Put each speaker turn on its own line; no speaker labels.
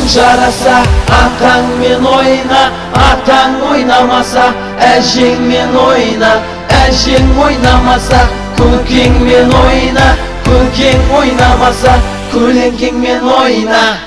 жараса, атаңмен ойна, атаң ойнамаса, әжеңмен ойна, әжең ойнамаса, көкеңмен ойна, көкең ойнамаса, көлеңкеңмен ойна.